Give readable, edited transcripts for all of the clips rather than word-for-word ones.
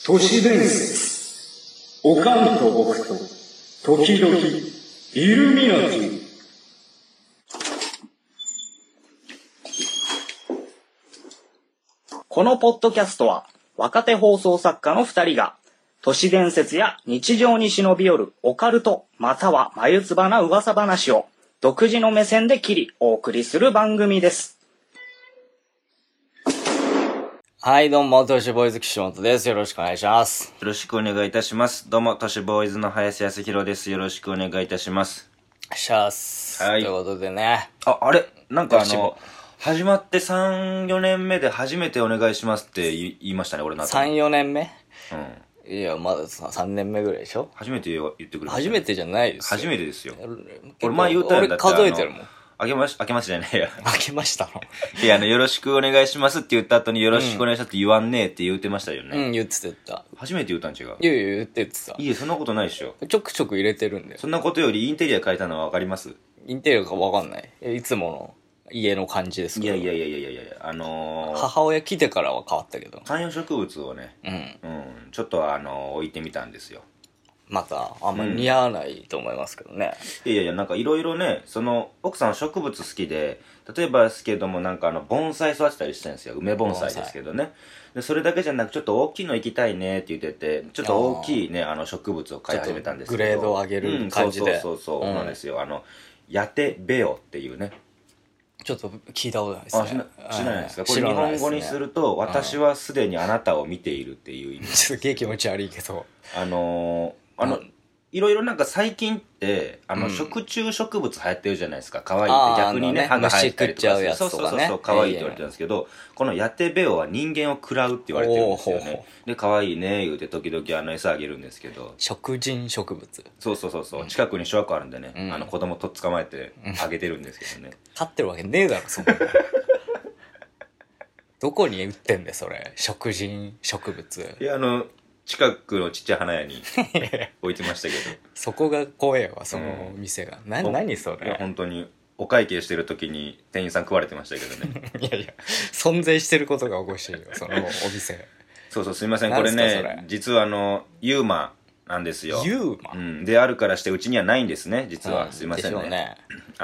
都市伝説。おかんと僕と、時々、イルミナティ。 このポッドキャストは、若手放送作家の2人が、都市伝説や日常に忍び寄るオカルト、または眉唾な噂話を、独自の目線で切り、お送りする番組です。はい、どうも、都市ボーイズ岸本です。よろしくお願いします。 よろしくお願いいたします。どうも、都市ボーイズの林康弘です。よろしくお願いいたします。 しゃーす。 はい。 ということでね。 あれなんか始まって3、4年目で初めてお願いしますって言いましたね、俺の後。 3、4年目うん。 いや、まだ3年目ぐらいでしょ。 初めて言ってくれました、 初めてじゃないですよ。 初めてですよ。 俺前言ったやんだって。 俺数えてるもん。 あけましじゃないや。 あけましたの。 いや、よろしくお願いしますって言った後によろしくお願いしますって言わんねえって言ってましたよね。 うん、言ってた。 初めて言ったん違う。 いや言ってた。 いえ、そんなことないでしょ。 ちょくちょく入れてるんだよ。 そんなことよりインテリア変えたのはわかります？ インテリアかわかんない。いつもの家の感じですけど。 いや、 母親来てからは変わったけど。 観葉植物をね、ちょっと置いてみたんですよ。 また、あんまり似合わないと思いますけどね。 いや、なんかいろいろね、奥さん植物好きで、例えばですけども、なんか盆栽育てたりしてるんですよ。梅盆栽ですけどね。で、それだけじゃなく、ちょっと大きいの行きたいねって言ってて、ちょっと大きいね、植物を飼い始めたんですけど。 グレードを上げる感じで。 そうなんですよ。ヤテベオっていうね。 ちょっと聞いたことないですね。 知らないですか？これ日本語にすると、私はすでにあなたを見ているっていう意味。 すげえ気持ち悪いけど。 いろいろなんか最近って、食虫植物流行ってるじゃないですか。可愛いって。逆にね、歯が生えたりとか。そう、可愛いって言われてるんですけど、このヤテベオは人間を食らうって言われてるんですよね。で、可愛いね、言うて時々餌あげるんですけど。 食人植物。 そう。近くに小学校あるんでね、子供と捕まえてあげてるんですけどね。 飼ってるわけねえだろ、そんな。どこに売ってんだよ、それ。食人植物。 いや、近くのちっちゃい花屋に置いてましたけどそこが怖えわ、その店が。何それ。 いや、本当にお会計してる時に店員さん食われてましたけどね。 いや存在してることがおかしいよ、そのお店。 そう、すいません、これね、実はユーマなんですよ。 ユーマ、 であるからしてうちにはないんですね、実は。すいませんね。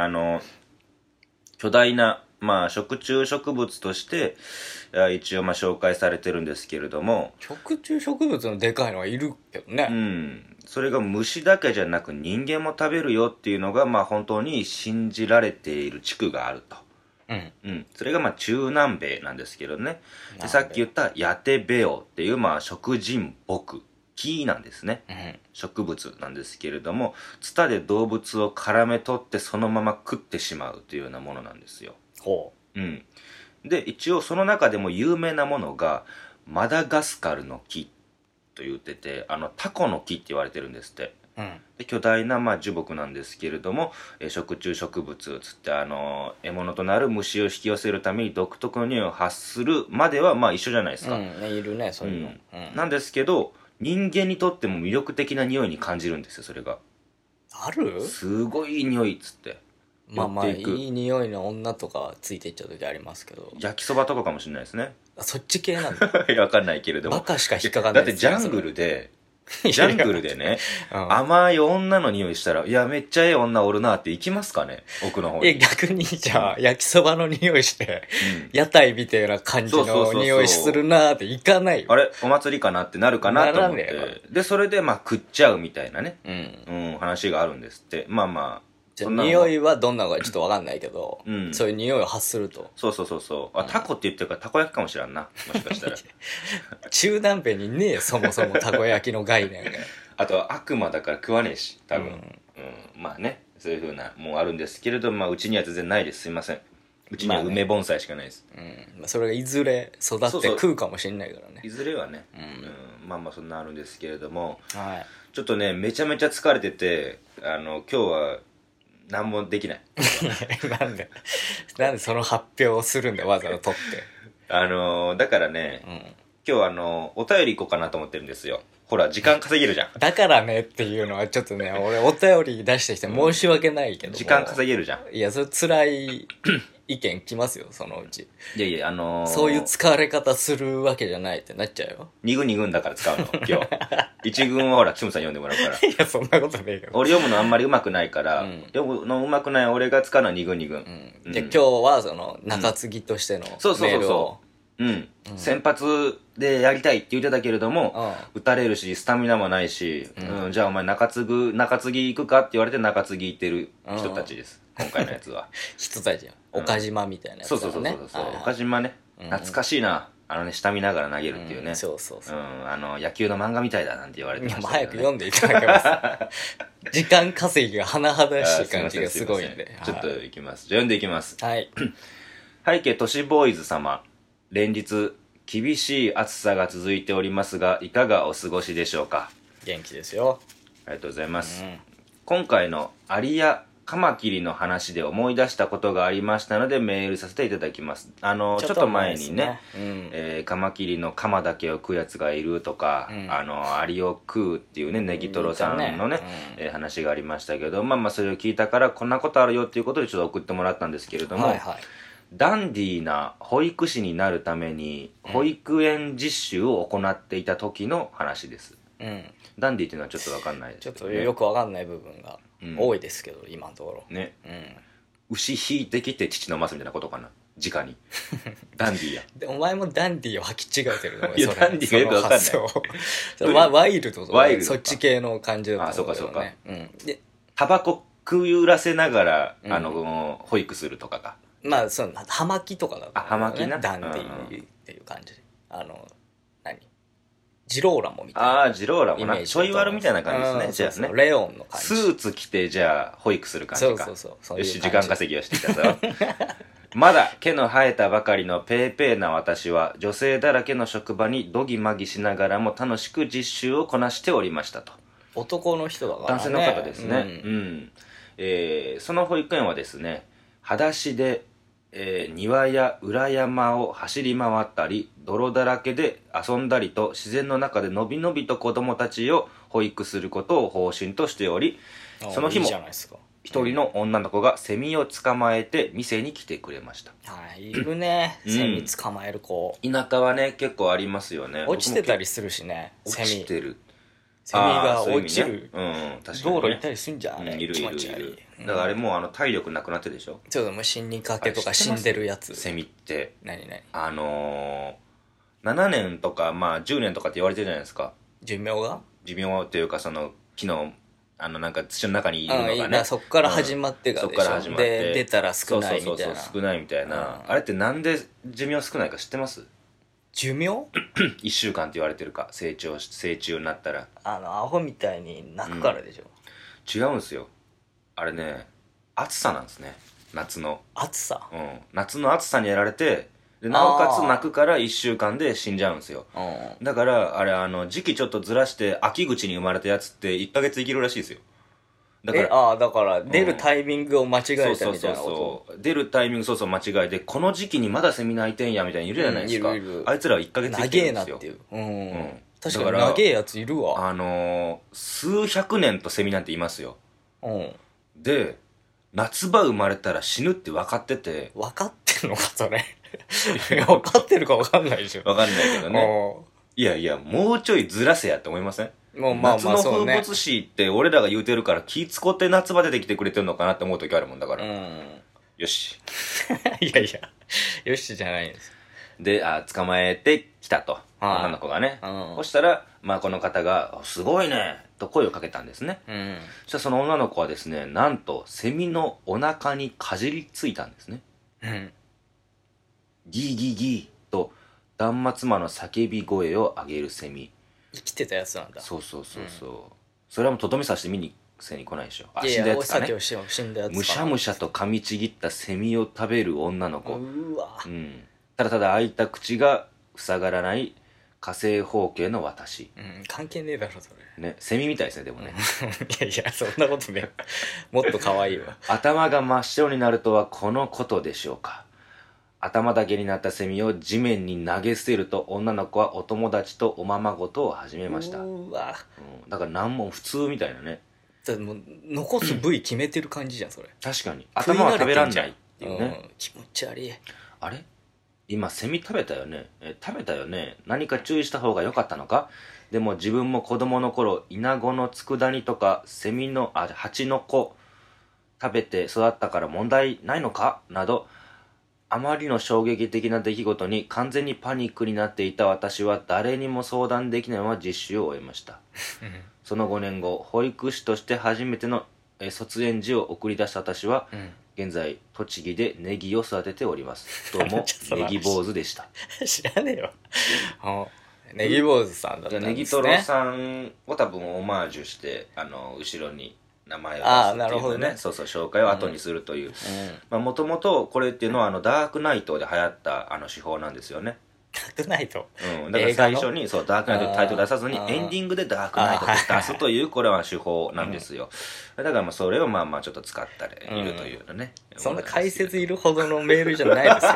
巨大な食虫植物として一応紹介されてるんですけれども、 食虫植物のでかいのはいるけどね。 それが虫だけじゃなく人間も食べるよっていうのが本当に信じられている地区があると。それが中南米なんですけどね。でさっき言ったヤテベオっていう食人木、木なんですね、植物なんですけれども、ツタで動物を絡め取ってそのまま食ってしまうというようなものなんですよ。で一応その中でも有名なものがマダガスカルの木と言ってて、タコの木って言われてるんですって。で巨大な樹木なんですけれども、食虫植物つって獲物となる虫を引き寄せるために独特の匂いを発するまでは一緒じゃないですか。 いるね、そういうの。 なんですけど人間にとっても魅力的な匂いに感じるんですよ、それが。 ある？ すごいいい匂いっつって。 いい匂いの女とかついていっちゃう時ありますけど。 焼きそばとかかもしれないですね。 そっち系なんだ。 わかんないけれども。 バカしか引っかかんないだってジャングルでね、甘い女の匂いしたら、いや、めっちゃええ女おるなって行きますかね、奥の方に。 逆に、じゃあ、焼きそばの匂いして、屋台みたいな感じの匂いするなーって行かないよ。 あれお祭りかなってなるかなと思って。で、それで食っちゃうみたいなね、話があるんですって。 じゃあ匂いはどんなのかちょっとわかんないけど、そういう匂いを発すると。 そう。タコって言ってるからたこ焼きかもしれんな、もしかしたら。 中南米にねえ、そもそもたこ焼きの概念が。 あとは悪魔だから食わねえし、多分。そういう風なもんあるんですけれど、うちには全然ないです。すいません。うちには梅盆栽しかないです。 それがいずれ育って食うかもしれないからね。 いずれはね。そんなあるんですけれども、ちょっとね、めちゃめちゃ疲れてて、今日は、何もできない。 なんでその発表をするんだよ、わざわざ撮って。 だからね、今日お便り行こうかなと思ってるんですよ。ほら、時間稼げるじゃん。 だからねっていうのはちょっとね、俺お便り出してきて申し訳ないけども、 時間稼げるじゃん。 いや、それ辛い意見来ますよ、そのうち。 いやいや、 そういう使われ方するわけじゃないってなっちゃうよ。 2軍2軍だから使うの、今日。1軍はほら、キムさん読んでもらうから。 いや、そんなことねえよ。 俺読むのあんまり上手くないから、読むの上手くない俺が使うのは2軍2軍。 で、今日はその、中継ぎとしてのメールを。 先発でやりたいって言ってたけれども、打たれるし、スタミナもないし、じゃあお前中継ぎ行くかって言われて中継ぎ行ってる人たちです。今回のやつは。 人たちや。岡島みたいなやつだね。 そう。岡島ね。懐かしいな。下見ながら投げるっていうね。 そうそうそう。 野球の漫画みたいだなんて言われてましたけどね。 早く読んでいただけます。時間稼ぎが甚だしい感じがすごいんで。 ちょっといきます。じゃあ読んでいきます。 はい。 背景都市ボーイズ様。連日、厳しい暑さが続いておりますが、いかがお過ごしでしょうか。 元気ですよ。 ありがとうございます。今回のアリやカマキリの話で思い出したことがありましたのでメールさせていただきます。ちょっと前にね、カマキリのカマだけを食うやつがいるとか、アリを食うっていうね、ネギトロさんのね、話がありましたけど、それを聞いたからこんなことあるよっていうことでちょっと送ってもらったんですけれども、ダンディーな保育士になるために保育園実習を行っていた時の話です。ダンディーっていうのはちょっと分かんないですけど、ね、ちょっとよく分かんない部分が多いですけど、今のところね、牛引いてきて父飲ますみたいなことかな、直に。ダンディーや。 でお前もダンディーを履き違えてるの。 いや、ダンディーがよく分かんない。 ワイルドとかそっち系の感じだと思うけどね。 でタバコ食らせながら保育するとかか。 そう葉巻とかだった、 葉巻な。 ダンディーっていう感じ。ジローラモみたいな。 ジローラモな。ちょい悪みたいな感じですね。じゃあね。 レオンの感じ。 スーツ着て、じゃあ、保育する感じか。 そう。 よし、時間稼ぎをしていたぞ。まだ毛の生えたばかりのペーペーな私は、女性だらけの職場にドギマギしながらも楽しく実習をこなしておりましたと。 男の人だからね。 男性の方ですね。その保育園はですね、裸足で、庭や裏山を走り回ったり泥だらけで遊んだりと自然の中でのびのびと子供たちを保育することを方針としており、その日も一人の女の子がセミを捕まえて店に来てくれました。 いるね、セミ捕まえる子。 田舎はね結構ありますよね。 落ちてたりするしね。 落ちてるセミが落ちる確かに道路行ったりすんじゃん。 いるだからあれもう体力なくなってるでしょ。 ちょっともう死にかけとか死んでるやつ。 セミって何 7年とか10年とかって言われてるじゃないですか。 寿命っていうかその木のなんか土の中にいるのがね。 そっから始まってからでしょ。 そっから始まって出たら少ないみたいな。 少ないみたいな。あれってなんで寿命少ないか知ってます？ 寿命 1週間って言われてるか。成虫になったらアホみたいに泣くからでしょ。 違うんですよ。あれね、暑さなんですね。夏の暑さ。 夏の暑さにやられて、でなおかつ泣くから1週間で死んじゃうんですよ。だからあれ時期ちょっとずらして秋口に生まれたやつって1ヶ月生きるらしいですよ。 だから出るタイミングを間違えたみたいなこと。 出るタイミング間違えて、この時期にまだセミ鳴いてんやみたいにいるじゃないですか。あいつらは1ヶ月生きてるんですよ。 長えなっていう。確かに長えやついるわ。 数百年とセミなんていますよ。で夏場生まれたら死ぬって分かってて。 分かってんのかそれ。分かってるか分かんないでしょ。 分かんないけどね。いやもうちょいずらせやって思いません？夏の風物詩って俺らが言うてるから気使って夏場出てきてくれてるのかなって思う時あるもんだから。よし。 いやよしじゃないんです。 で捕まえてきたと、女の子がね。そしたらこの方が「すごいね」と声をかけたんですね。そしたらその女の子はですね、なんとセミのお腹にかじりついたんですね。ギーギーギーと断末魔の叫び声を上げるセミ。 生きてたやつなんだ。 そう、それはもうとどめさして見に来ないでしょ。死んだやつかね。むしゃむしゃと噛みちぎったセミを食べる女の子。ただただ開いた口が塞がらない火星方形の私。 関係ねえだろそれね。セミみたいですねでもね。 いやそんなことね。もっと可愛いわ。 頭が真っ白になるとはこのことでしょうか。頭だけになったセミを地面に投げ捨てると女の子はお友達とおままごとを始めました。だから難問普通みたいなね。 だってもう残す部位決めてる感じじゃんそれ。 確かに頭は食べらんない。 っていうね。 気持ち悪い。 あれ今セミ食べたよね。食べたよね。何か注意した方が良かったのか。でも自分も子供の頃、イナゴの佃煮とか蜂の子食べて育ったから問題ないのかなど、あまりの衝撃的な出来事に完全にパニックになっていた私は誰にも相談できないまま実習を終えました。その5年後、保育士として初めての卒園児を送り出した私は、現在栃木でネギを育てております。どうもネギ坊主でした。 知らねえよ。ネギ坊主さんだったんですね。 ネギトロさんを多分オマージュして後ろに名前を出すっていうなるほどね。 そう紹介を後にするという、もともとこれっていうのはダークナイトで流行った手法なんですよね。 ダークナイト、 だから最初にダークナイトってタイトル出さずにエンディングでダークナイトって出すというこれは手法なんですよ。だからそれをちょっと使ったりいるというのね、 そんな解説いるほどのメールじゃないですよ。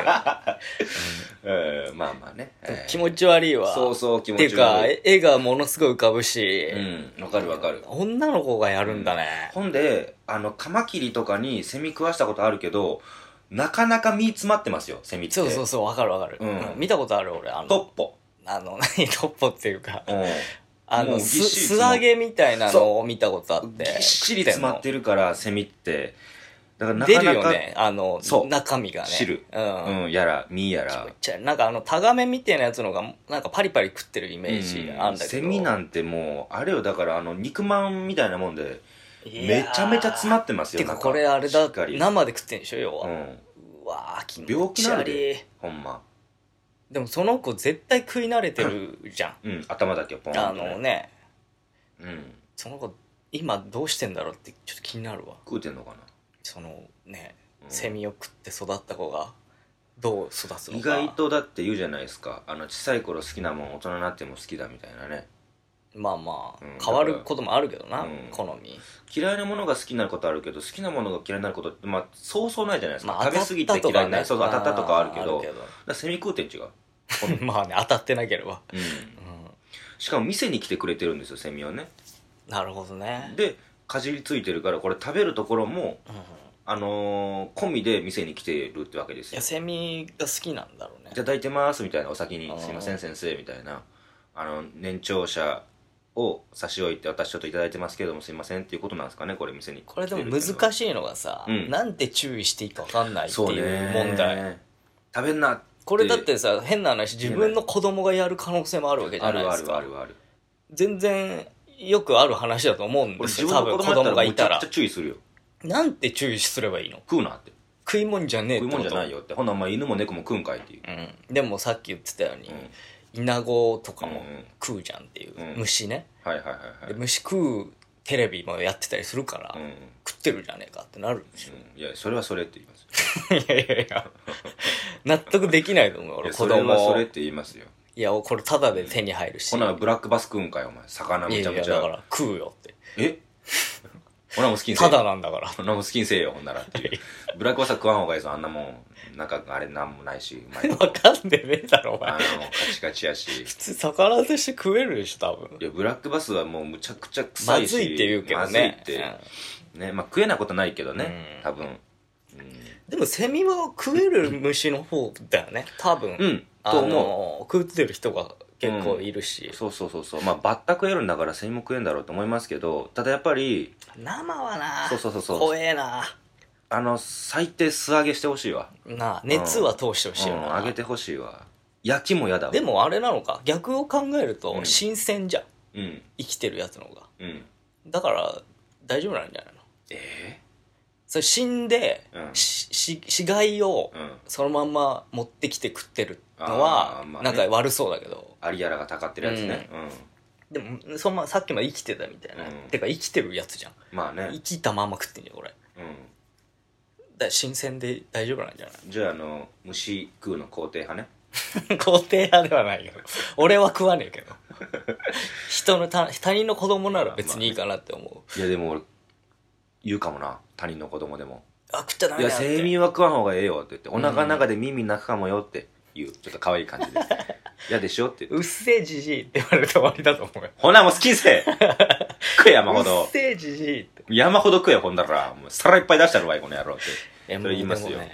まあね、 気持ち悪いわ。 そう気持ち悪いっていうか絵がものすごい浮かぶし、 わかる女の子がやるんだね。 ほんでカマキリとかにセミ食わしたことあるけど、なかなか身詰まってますよ、セミって。 そうわかる、見たことある俺。 トッポ何トッポっていうか、 素揚げみたいなのを見たことあって、 ぎっしり詰まってるからセミってだからなかなか出るよね、中身がね、 汁やら身やら、 なんかタガメみたいなやつのがなんかパリパリ食ってるイメージあんだけど、 セミなんてもうあれよ、だから肉まんみたいなもんでめちゃめちゃ詰まってますよ。 てかこれあれだ、生で食ってんでしょ要は。うわー、気持ち悪い。 病気なるでほんま。 でもその子絶対食い慣れてるじゃん。 頭だけポンとね。 その子今どうしてんだろうってちょっと気になるわ。 食うてんのかな。 セミを食って育った子がどう育つのか。 意外とだって言うじゃないですか、小さい頃好きなもん大人になっても好きだみたいなね。 変わることもあるけどな、好み。 嫌いなものが好きになることあるけど、好きなものが嫌いになることってそうそうないじゃないですか。食べ過ぎて嫌いになる、当たったとかあるけど、セミ食うてん違う。 当たってなければ。 しかも店に来てくれてるんですよ、セミはね。 なるほどね。 でかじりついてるから、これ食べるところも込みで店に来てるってわけですよ。 セミが好きなんだろうね。 いただいてますみたいな、お先にすいません先生みたいな、年長者を差し置いて私ちょっといただいてますけどもすいませんっていうことなんですかね、これ店に。 これでも難しいのがさ、なんて注意していいか分かんないっていう問題。 食べんなって。 これだってさ、変な話、自分の子供がやる可能性もあるわけじゃないですか。 ある全然よくある話だと思うんですよ。 多分子供がいたらめちゃくちゃ注意するよ。 なんて注意すればいいの？ 食うなって。 食いもんじゃねえってこと。 食いもんじゃないよって。ほんなら犬も猫も食うんかいっていう。 でもさっき言ってたように、イナゴとかも食うじゃんっていう、虫ね。で虫食うテレビもやってたりするから、食ってるじゃねえかってなるんですよ。 いやそれはそれって言いますよ。いや納得できないと思う俺。 子供はそれって言いますよ。 いやこれタダで手に入るし。 ほなブラックバス食うんかいお前。魚めちゃめちゃ。 いやだから食うよって。 ほなも好きにせえ。 タダなんだから。 ほなも好きにせえよほんならっていう。ブラックバスは食わんほうがいいぞ、あんなもん。なんかあれなんもないし。 分かんでねえだろお前。 カチカチやし。 普通魚として食えるでしょ多分。 いやブラックバスはもうむちゃくちゃ臭いし。 まずいって言うけどね。 まずいってね、食えないことないけどね、多分。 でもセミは食える虫の方だよね多分。と思う。食ってる人が結構いるし。 そうバッタ食えるんだからセミも食えるんだろうと思いますけど、ただやっぱり生はな、 そう怖えな。 最低素揚げしてほしいわなあ。熱は通してほしいよな。 揚げてほしいわ。焼きも嫌だわ。 でもあれなのか、逆を考えると新鮮じゃん、生きてるやつの方が。だから大丈夫なんじゃないの。それ死んで、死骸をそのまんま持ってきて食ってるのはなんか悪そうだけど、 アリアラがたかってるやつね。 でもさっきまで生きてたみたいな、てか生きてるやつじゃん。生きたまま食ってんじゃんこれ。だ新鮮で大丈夫なんじゃない。 じゃあ虫食うの肯定派ね。 肯定派ではないよ。俺は食わねえけど。他人の子供なら別にいいかなって思う。 いやでも俺言うかもな、他人の子供でも。 食ったらいやセミは食わん方がええよって言って、お腹の中で耳鳴くかもよって言う、ちょっと可愛い感じで。嫌でしょって言って。 うっせえじじいって言われて終わりだと思うよ。 ほなもう好きにせえ。食え山ほど。 うっせえじじいって。 山ほど食えほんだら、もう皿いっぱい出したるわいこの野郎って。 それ言いますよ。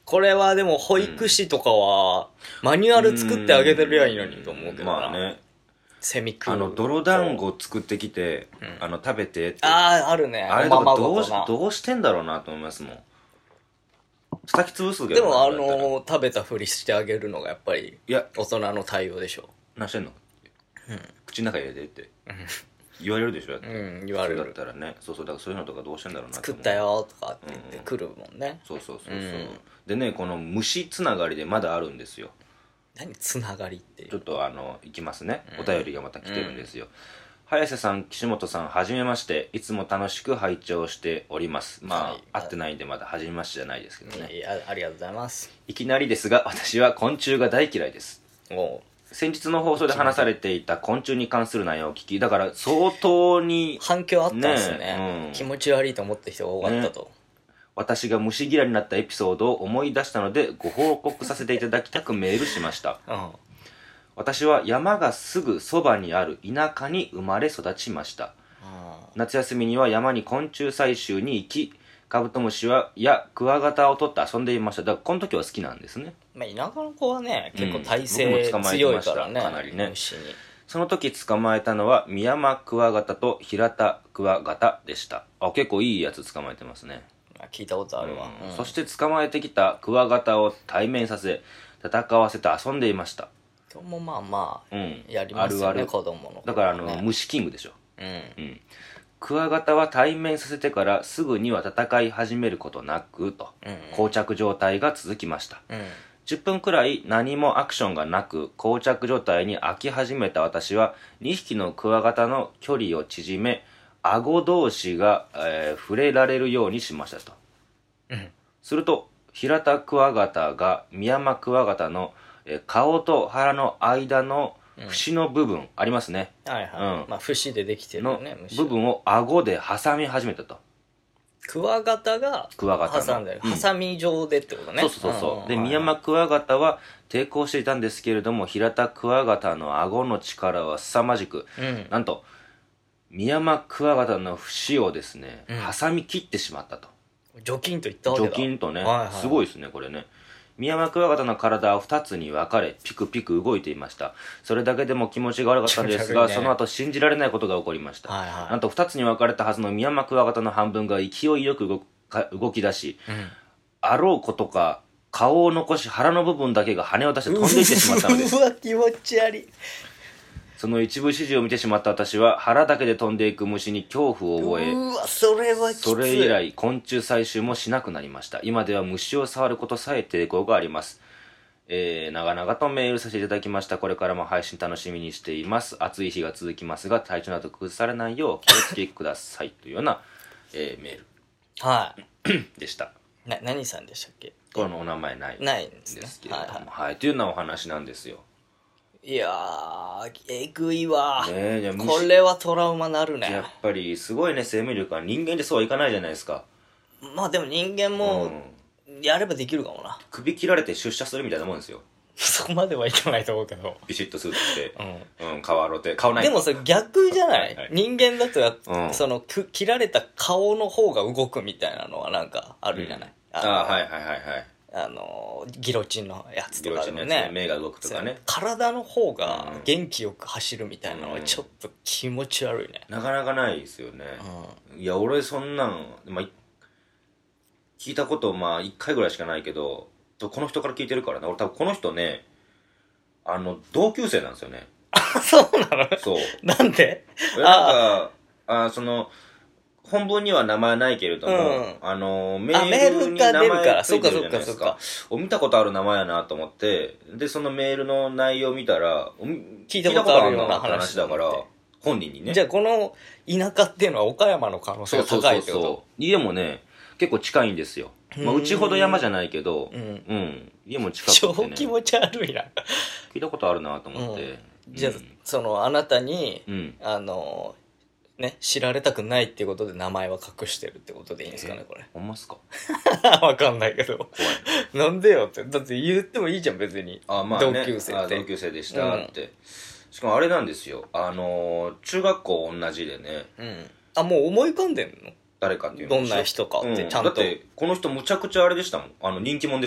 これはでも保育士とかはマニュアル作ってあげてるやいいのにと思うけどな。 まあね。 セミクー泥団子作ってきて、食べてって。 ああ、あるね。 あれとかどうしてんだろうなと思いますもん。叩き潰すけど。 でも食べたふりしてあげるのがやっぱり、大人の対応でしょ。 何してんの、口の中入れてって。言われるでしょ。 言われる。 だったらね。そうそう、だからそういうのとかどうしてんだろうな作ったよとかって言ってくるもんね。 そう。でね、この虫つながりでまだあるんですよ。 何つながりっていう。 ちょっといきますね。お便りがまた来てるんですよ。早瀬さん、岸本さん、はじめまして。いつも楽しく拝聴しております。まあ、会ってないんでまだはじめましてじゃないですけどね。 ありがとうございます。 いきなりですが、私は昆虫が大嫌いです。先日の放送で話されていた昆虫に関する内容を聞き、だから相当に反響あったんですね。気持ち悪いと思った人が多かったと。 私が虫嫌いになったエピソードを思い出したのでご報告させていただきたくメールしました。私は山がすぐそばにある田舎に生まれ育ちました。夏休みには山に昆虫採集に行き、カブトムシやクワガタを取って遊んでいました。だからこの時は好きなんですね。 まあ、田舎の子はね、結構耐性強いからね、 かなりね。 虫に。 その時捕まえたのはミヤマクワガタとヒラタクワガタでした。結構いいやつ捕まえてますね。 聞いたことあるわ。 そして捕まえてきたクワガタを対面させ、戦わせて遊んでいました。 今日もまあ、やりますよね、子供の。 だから虫キングでしょ。クワガタは対面させてからすぐには戦い始めることなくと、膠着状態が続きました。10分くらい何もアクションがなく膠着状態に飽き始めた私は2匹のクワガタの距離を縮め、顎同士が、触れられるようにしましたと。するとヒラタクワガタがミヤマクワガタの、顔と腹の間の節の部分、ありますね。 まあ節でできてるね。 の部分を顎で挟み始めたと。 クワガタが挟んでる。ハサミ状でってことね。 そう。で、ミヤマクワガタは抵抗していたんですけれども、ヒラタクワガタの顎の力は凄まじく、なんとミヤマクワガタの節をですね、挟み切ってしまったと。 ジョキンといったわけだ。 ジョキンとね、すごいですね、これね。ミヤマクワガタの体は2つに分かれ、ピクピク動いていました。それだけでも気持ちが悪かったんですが、その後信じられないことが起こりました。なんと2つに分かれたはずのミヤマクワガタの半分が勢いよく動き出し、あろうことか顔を残し腹の部分だけが羽を出して飛んでいってしまったのです。 うわ、気持ち悪い。 その一部始終を見てしまった私は腹だけで飛んでいく虫に恐怖を覚え、 それはきつい。 それ以来昆虫採集もしなくなりました。今では虫を触ることさえ抵抗があります。長々とメールさせていただきました。これからも配信楽しみにしています。暑い日が続きますが体調など崩されないよう気をつけくださいというような、メールでした。 何さんでしたっけ？ このお名前ないんですけれども、というようなお話なんですよ。 いやー、えぐいわ、これれはトラウマなるね。 やっぱりすごいね、生命力は。人間でそうはいかないじゃないですか。 まあでも人間もやればできるかもな。 首切られて出社するみたいなもんですよ。 そこまではいかないと思うけど、 ビシッとスーツ着て、顔洗って顔ない。 でもそれ逆じゃない、人間だとその切られた顔の方が動くみたいなのはなんかあるじゃない、ギロチンのやつとかでもね、 目が動くとかね、 体の方が元気よく走るみたいなのはちょっと気持ち悪いね。 なかなかないですよね。いや俺そんなん、聞いたこと1回ぐらいしかないけど、この人から聞いてるからね。俺多分この人ね、同級生なんですよね。 そうなの？そう。なんで？ なんかその本文には名前ないけれども、メールに名前ついてるじゃないですか。見たことある名前やなと思って、でそのメールの内容を見たら聞いたことあるような話だから、本人にね。 じゃあこの田舎っていうのは岡山の可能性が高いってこと？ そう家もね結構近いんですよ。うちほど山じゃないけど、家も近くてね。 超気持ち悪いな。 聞いたことあるなと思って。 じゃああなたに知られたくないっていうことで名前は隠してるってことでいいんですかね、これ。 ほんまっすか？ わかんないけど。なんでよって。だって言ってもいいじゃん、別に。同級生って。 同級生でしたって。しかもあれなんですよ。中学校同じでね。 もう思い浮かんでんの？ 誰かっていうの。 どんな人かってちゃんと。 だって、この人むちゃくちゃあれでしたもん。人気者でしたもん。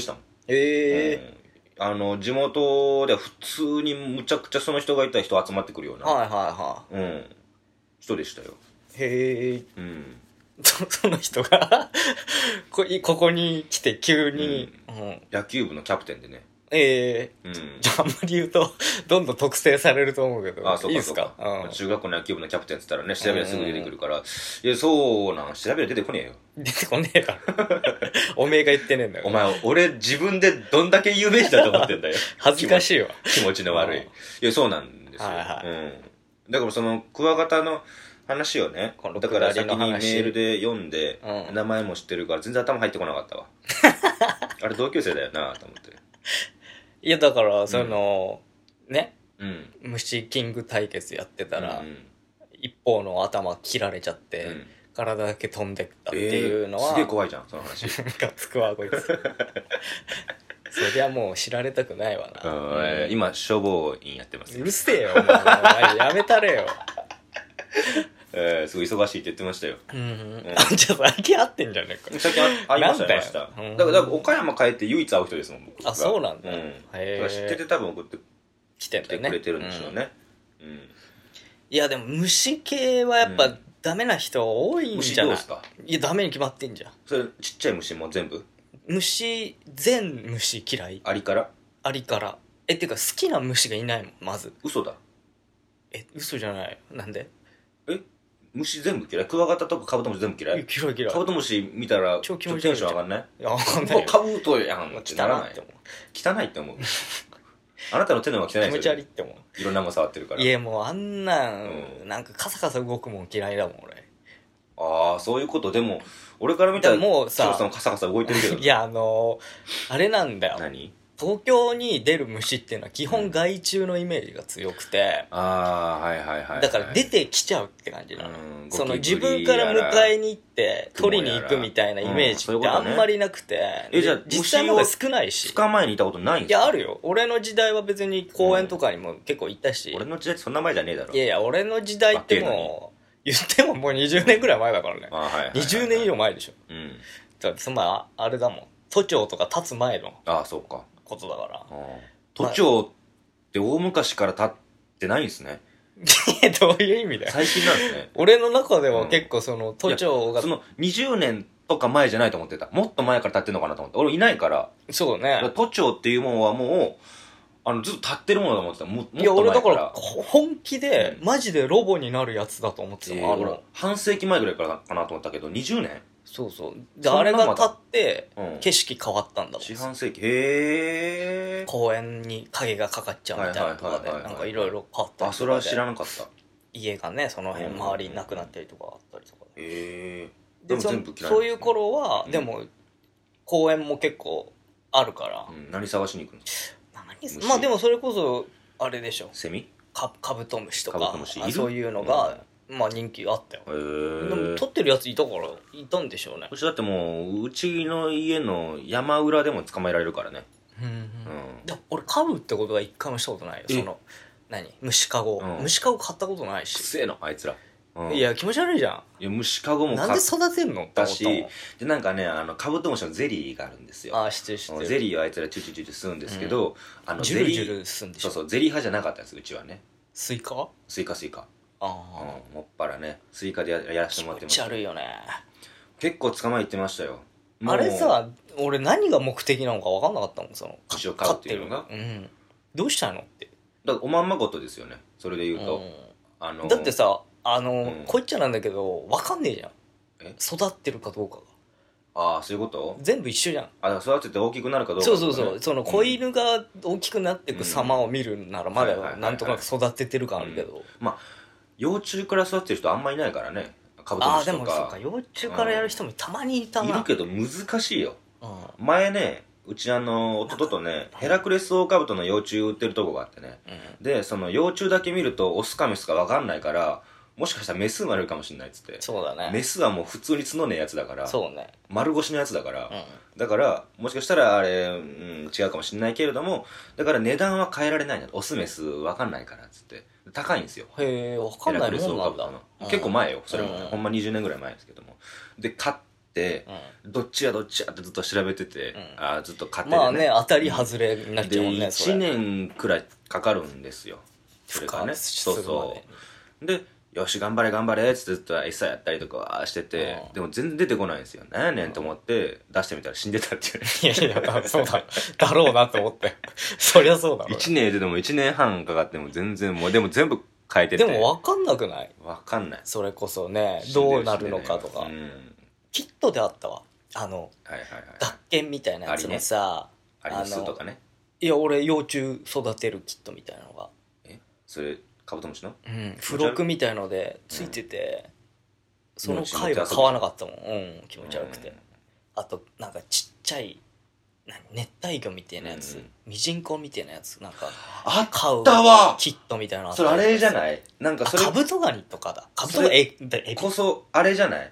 地元では普通にむちゃくちゃその人がいた人集まってくるような、 はいはいはい。 人でしたよ。 へえ。その人がここに来て急に、 野球部のキャプテンでね。 じゃああんまり言うとどんどん特定されると思うけど、 そうか、いいですか。中学校の野球部のキャプテンって言ったらね、調べりゃすぐ出てくるから、いや、そうなん、調べりゃ出てこねえよ。 出てこねえだろ。おめえが言ってねえんだよ。 お前、俺自分でどんだけ有名人だと思ってんだよ。 恥ずかしいわ。 気持ちの悪い。いや、そうなんですよ。だからその、クワガタの話をね、だから先にメールで読んで、名前も知ってるから全然頭入ってこなかったわ。あれ同級生だよなと思って。 いやだからその、ね、虫キング対決やってたら、一方の頭切られちゃって、体だけ飛んでったっていうのは、 すげえ怖いじゃんその話。 ガつくわこいつ。そりゃもう知られたくないわな。 今消防員やってます。 うるせえよお前やめたれよ。 すごい忙しいって言ってましたよ。 じゃあ最近会ってんじゃねえか。 最近会いました。だから岡山帰って唯一会う人ですもん、僕が。 あ、そうなんだ。 知ってて多分送ってきてくれてるんでしょうね。 いやでも虫系はやっぱダメな人多いんじゃない？ 虫どうすか？ いやダメに決まってんじゃん。 それちっちゃい虫も全部？ 全虫嫌い。 アリから？ アリから。てか好きな虫がいないもん、まず。 嘘だ。 嘘じゃない。なんで？ 虫全部嫌い？クワガタとかカブトムシ全部嫌い？ 嫌い。 カブトムシ見たらちょっとテンション上がんない？ いや上がんないよ。 カブトやんってならない？汚いって思う。あなたの手の方が汚いですよ。 気持ち悪いって思う。 いろんなもん触ってるから。 いやもうあんなんなんかカサカサ動くもん嫌いだもん俺。 ああそういうこと。でも俺から見たらもうさ、 カサカサ動いてるけど。 いやあれなんだよ。 何？ 東京に出る虫っていうのは基本害虫のイメージが強くて、だから出てきちゃうって感じなの。その自分から迎えに行って取りに行くみたいなイメージってあんまりなくて、 じゃあ実際の方が少ないし。 捕まえにいたことないんですか？ いやあるよ。俺の時代は別に公園とかにも結構行ったし。 俺の時代ってそんな前じゃねえだろ。 いや俺の時代ってもう言ってももう20年ぐらい前だからね。20年以上前でしょ。だってあれだもん、都庁とか建つ前のそうかことだから。 都庁って大昔から建ってないんですね。 どういう意味だよ。 最近なんですね。 俺の中では結構その都庁が、 その20年とか前じゃないと思ってた。もっと前から建ってんのかなと思って。俺いないから。 そうね。 都庁っていうものはもうずっと建ってるものだと思ってた。もっと前から。 いや俺だから本気でマジでロボになるやつだと思ってたもん。 半世紀前ぐらいからかなと思ったけど20年？ そうそう。であれが建って景色変わったんだもん。 四半世紀。へー。 公園に影がかかっちゃうみたいなとかでなんかいろいろ変わったりとかで。 それは知らなかった。 家がねその辺周りになくなったりとかあったりとかで。 でそういう頃はでも公園も結構あるから。 何探しに行くの？ まあでもそれこそあれでしょ。 セミ？ カブトムシとかそういうのがまあ人気あったよ。でも撮ってるやついたんでしょうね。 だってもううちの家の山裏でも捕まえられるからね。 俺飼うってことは一回もしたことないよ。その虫かご買ったことないし。 くせえのあいつら。 いや気持ち悪いじゃん。 いや虫かごもなんで育てんのだし、でなんかねカブトムシのゼリーがあるんですよ。 知ってる。 ゼリーをあいつらチュチュチュチュ吸うんですけど、 ジュルジュル吸うんでしょ。 そうゼリー派じゃなかったやつうちはね。 スイカ。 もっぱらねスイカでやらせてもらってました。 気持ち悪いよね。 結構捕まえてましたよ。 あれさ俺何が目的なのか分かんなかったもん。その虫を飼うっていうのがどうしたのって。 だからおまんまごとですよねそれで言うと。 だってさこいっちゃなんだけど分かんねえじゃん育ってるかどうかが。 そういうこと？ 全部一緒じゃん。 だから育てて大きくなるかどうか。 そうその子犬が大きくなっていく様を見るならまだなんとなく育ててる感あるけど、 まあ幼虫から育ててる人あんまいないからね。カブトムシとか。 でもそうか幼虫からやる人もたまにいたな。 いるけど難しいよ。前ねうち弟とねヘラクレスオオカブトの幼虫売ってるとこがあってね、でその幼虫だけ見るとオスかメスか分かんないからもしかしたらメス生まれるかもしれないっつって。 そうだね。 メスはもう普通に角ねえやつだから。 そうね。 丸腰のやつだから、だからもしかしたらあれ、違うかもしれないけれども、だから値段は変えられないんだ。オスメス分かんないからっつって高いんですよ。 へえ分かんないもんなんだ。 結構前よそれも、ほんま20年ぐらい前ですけども。で買っ 、どっちやってずっと調べてて、ずっと勝手に、 まあね、当たり外れになっちゃうもんね。 で1年くらいかかるんですよ、それがね。そうで、よし頑張れっつってずっと餌やったりとかしてて、でも全然出てこないんですよ。なんやねんと思って出してみたら死んでたっていう。 いやそうだろうなと思ってそりゃそうだろう。 1年でも1年半かかっても全然もう、でも全部変えてて。 でも分かんなくない？ 分かんない。 それこそね、どうなるのかとか。キットであったわ、学研みたいなやつのさ、 アリの巣とかね。 いや俺幼虫育てるキットみたいなのが、 それカブトムシの付録みたいのでついてて、その回は買わなかったもん。気持ち悪くて。あとなんかちっちゃい熱帯魚みたいなやつ、ミジンコみたいなやつ、なんか買うキットみたいなの。 それあれじゃない？なんかそれカブトガニとかだ。カブトガニこそあれじゃない？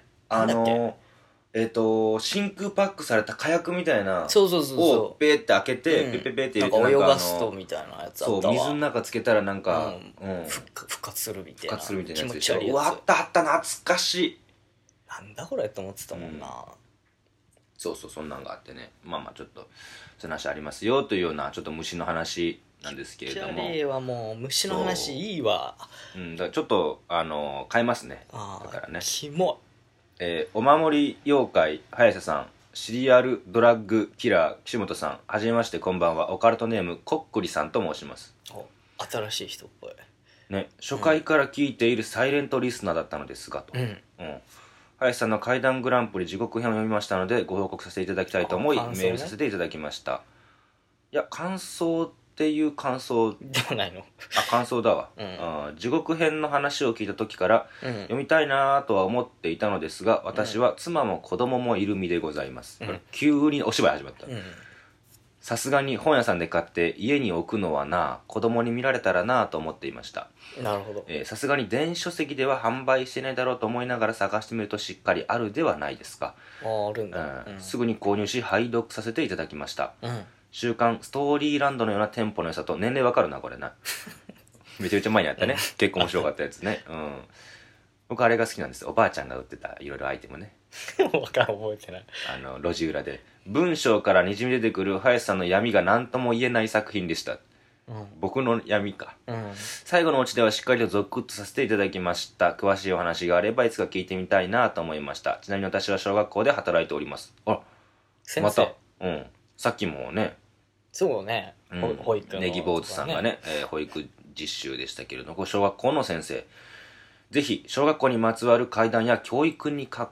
真空パックされた火薬みたいなをペーって開けて、ペペって入れて、 なんか泳がすとみたいなやつあったわ。 水の中つけたらなんか復活するみたいな気持ち悪いやつ。うわ、あった懐かしい。 なんだこれって思ってたもんな。 そうそんなんがあってね、まあちょっとそういう話ありますよというようなちょっと虫の話なんですけれども。 キャリーはもう虫の話いいわ。 だからちょっと変えますね。だからね。 キモい。 お守り妖怪早瀬さん、シリアルドラッグキラー岸本さん、はじめましてこんばんは。オカルトネームコックリさんと申します。 新しい人っぽいね。初回から聞いているサイレントリスナーだったのですがと、早瀬さんの怪談グランプリ地獄編を読みましたのでご報告させていただきたいと思い、メールさせていただきました。いや、感想っていう感想ではないの。 感想だわ。地獄編の話を聞いた時から、読みたいなとは思っていたのですが、私は妻も子供もいる身でございます。急にお芝居始まった。さすがに本屋さんで買って家に置くのはな、子供に見られたらなと思っていました。 なるほど。 さすがに電子書籍では販売してないだろうと思いながら探してみるとしっかりあるではないですか。 あるんだ。 すぐに購入し拝読させていただきました。週刊ストーリーランドのようなテンポの良さと、年齢わかるなこれな。めちゃめちゃ前にあったね。結構面白かったやつね。僕あれが好きなんです。おばあちゃんが売ってたいろいろアイテムね。 覚えてない。 路地裏で文章からにじみ出てくる林さんの闇が何とも言えない作品でした。僕の闇か。最後のオチではしっかりとゾクッとさせていただきました。詳しいお話があればいつか聞いてみたいなと思いました。ちなみに私は小学校で働いております。またさっきもね、 そうね、保育のネギ坊主さんがね、保育実習でしたけれども、小学校の先生、ぜひ小学校にまつわる怪談や教育に関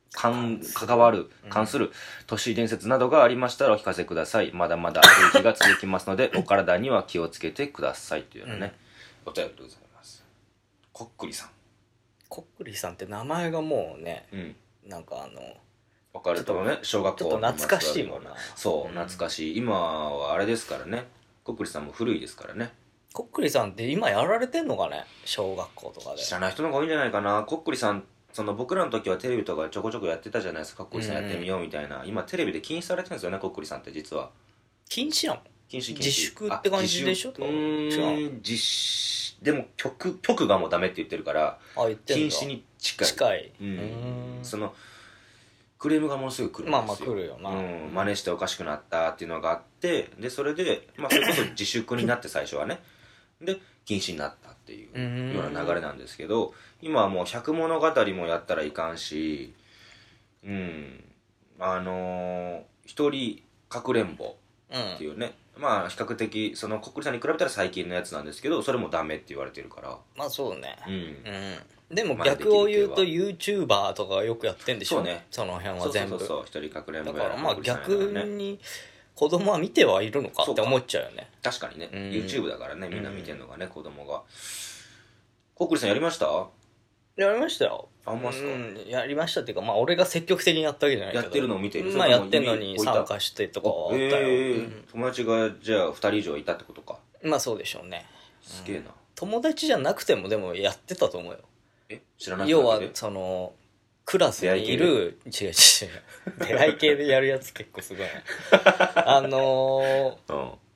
する都市伝説などがありましたらお聞かせください。まだまだ暑い日が続きますのでお体には気をつけてくださいというのね、お便りでございます。こっくりさんって名前がもうね、なんかオカルトのね、小学校ちょっと懐かしいもんな。 そう、懐かしい。今はあれですからね、こっくりさんも古いですからね。 こっくりさんって今やられてんのかね、小学校とかで。 知らない人の方が多いんじゃないかな。こっくりさん、僕らの時はテレビとかちょこちょこやってたじゃないですか。こっくりさんやってみようみたいな。今テレビで禁止されてるんですよね、こっくりさんって実は。 禁止なの？ 禁止。 自粛って感じでしょ？ 違う。でも局がもうダメって言ってるから、禁止に近い。クレームがものすごく来るんですよ。 まあ来るよな。 真似しておかしくなったっていうのがあって、でそれでそれこそ自粛になって最初はね、で禁止になったっていうような流れなんですけど、今はもう百物語もやったらいかんし、一人かくれんぼっていうね、比較的こっくりさんに比べたら最近のやつなんですけど、それもダメって言われてるから。まあそうね。でも逆を言うと YouTuber とかよくやってんでしょ。そうね。その辺は全部。 そう一人かくれんぼや。 だから逆に子供は見てはいるのかって思っちゃうよね。 確かにね、YouTube だからね、みんな見てんのがね、子供が。こっくりさんやりました？ やりましたよ。やりましたっていうか、俺が積極的にやったわけじゃないけど、 やってるのを見てる。 やってんのに参加してとかはあったよ。 友達がじゃあ2人以上いたってことか。 そうでしょうね。 すげえな。 友達じゃなくてもでもやってたと思うよ。 知らない。 要はクラスにいる違う出会い系でやるやつ結構すごいね。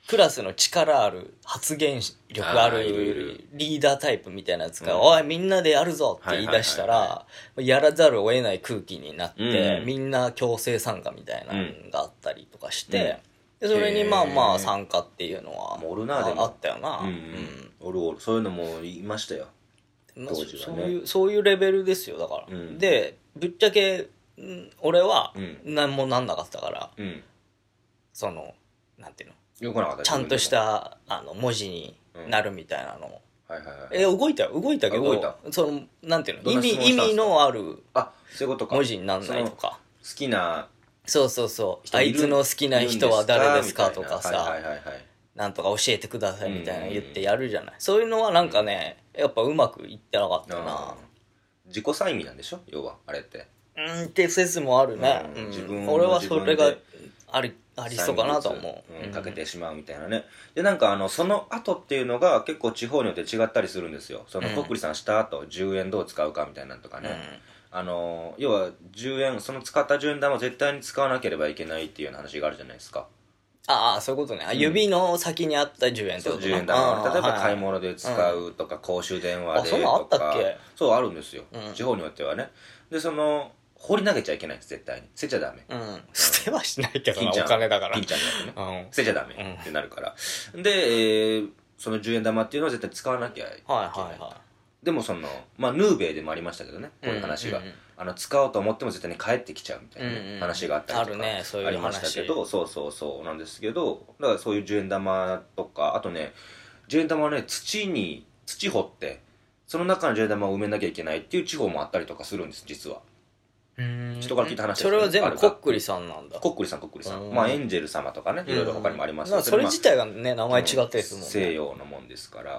クラスの力ある発言力あるリーダータイプみたいなやつが、おいみんなでやるぞって言い出したら、やらざるを得ない空気になって、みんな強制参加みたいなのがあったりとかして、でそれにまあまあ参加っていうのはあったよな。 おるそういうのもいましたよ、当時はね。 そういうレベルですよ、だから。でぶっちゃけ俺は何もなんなかったから、そのなんていうの、ちゃんとした文字になるみたいなのも、動いたけど、そのなんていうの、意味のある文字にならないとか、 好きな、 そうあいつの好きな人は誰ですかとかさ、なんとか教えてくださいみたいな言ってやるじゃない。そういうのはなんかね、やっぱうまくいってなかったな。 自己催眠なんでしょ、要はあれって。 って説もあるね。俺はそれがありそうかなと思う。 かけてしまうみたいなね。でなんかその後っていうのが結構地方によって違ったりするんですよ。そのこっくりさんした後10円どう使うかみたいなのとかね。要は10円、その使った10円玉を絶対に使わなければいけないっていうような話があるじゃないですか。 ああ、そういうことね。指の先にあった10円ってことね。 10円玉を例えば買い物で使うとか、公衆電話でとか。 そんなあったっけ？ そう、あるんですよ。地方によってはね。で放り投げちゃいけないんです、絶対に。捨てちゃダメ。 捨てはしないけどな、お金だから。 金ちゃんだとね。捨てちゃダメってなるから。で、その10円玉っていうのは絶対使わなきゃいけない。でもまあ、ヌーベイでもありましたけどね、こういう話が。使おうと思っても絶対に帰ってきちゃうみたいなね、話があったりとかありましたけど、そうなんですけど、だからそういう10円玉とか、あとね、10円玉はね、土掘って、その中の10円玉を埋めなきゃいけないっていう地方もあったりとかするんです、実は。人から聞いた話です。 それは全部こっくりさんなんだ。 こっくりさん。まあエンジェル様とかね、いろいろ他にもありますけど、 それ自体がね、名前違ってですもんね。 西洋のもんですから、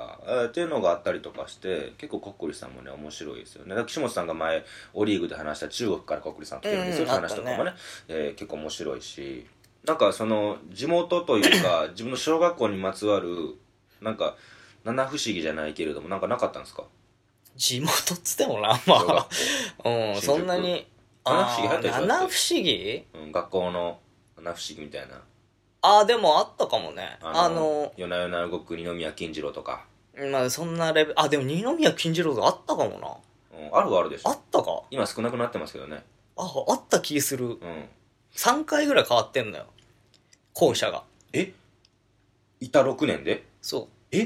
っていうのがあったりとかして、結構こっくりさんもね、面白いですよね。岸本さんが前オリーグで話した中国からこっくりさん来てるんですよって話とかもね、結構面白いし、なんか地元というか自分の小学校にまつわるなんか七不思議じゃないけれども、なんかなかったんですか？ 地元っつってもな、まあそんなに七不思議入ったでしょ。 七不思議？ 学校の七不思議みたいな。でもあったかもね。 夜な夜な動く二宮金次郎とか。 まあそんなレベル。でも二宮金次郎とかあったかもな。 あるはあるでしょ。 あったか？ 今少なくなってますけどね。 あった気する。3回ぐらい変わってんのよ、校舎が。 いた6年で？ そう。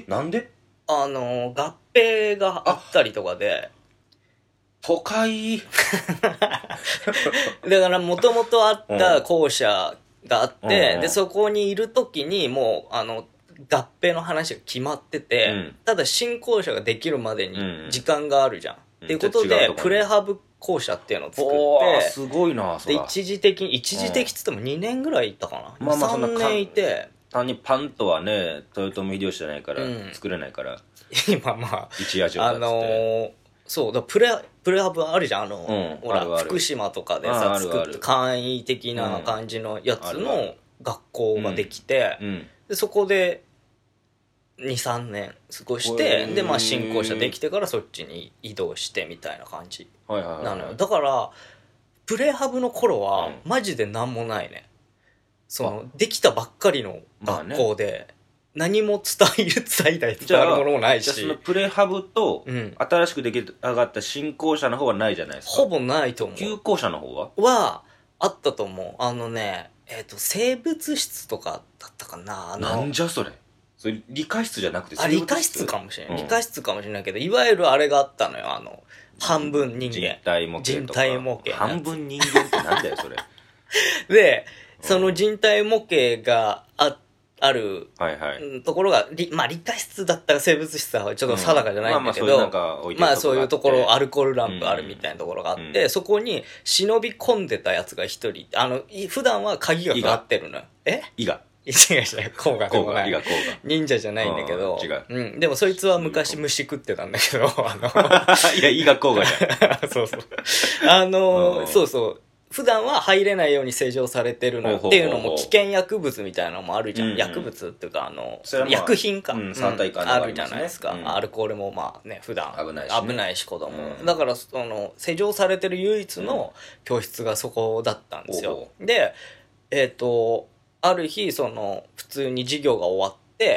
なんで？ 合併があったりとかで。 都会だからもともとあった校舎があって、でそこにいる時にもう合併の話が決まってて、ただ新校舎ができるまでに時間があるじゃん、っていうことでプレハブ校舎っていうのを作って、 すごいなそれ。 で一時的っつっても2年ぐらいいったかな、3年いて。 単にパンとはね、豊臣秀吉じゃないから、作れないから今まあ一夜城だっつってそうだ、プレハブあるじゃん、ほら福島とかでさ作った簡易的な感じのやつの学校ができて、でそこで 2,3 年過ごして、でまあ新校舎できてからそっちに移動してみたいな感じなのよ。だからプレハブの頃はマジで何もないね。できたばっかりの学校で何も伝わるものもないし。 じゃあそのプレハブと新しく出来上がった新校舎の方はないじゃないですか。 ほぼないと思う。 旧校舎の方はあったと思う。生物室とかだったかな。 なんじゃそれ理科室じゃなくて理科室かもしれない、理科室かもしれないけど、いわゆるあれがあったのよ。半分人間、人体模型半分人間ってなんだよそれでその人体模型があるところが、まあ理科室だったら生物室はちょっと定かじゃないんだけど、まあそういうところ、アルコールランプあるみたいなところがあって、そこに忍び込んでたやつが一人、普段は鍵がかかってるのよ。 伊賀。 違う、甲賀でもない。忍者じゃないんだけど、でもそいつは昔虫食ってたんだけど、 いや、伊賀甲賀じゃん。 そう。そうそう。普段は入れないように施錠されてるのっていうのも危険薬物みたいなのもあるじゃん。薬物っていうか薬品か、あるじゃないですか。アルコールもまあね、普段危ないし子供、だから施錠されてる唯一の教室がそこだったんですよ。である日普通に授業が終わっ 、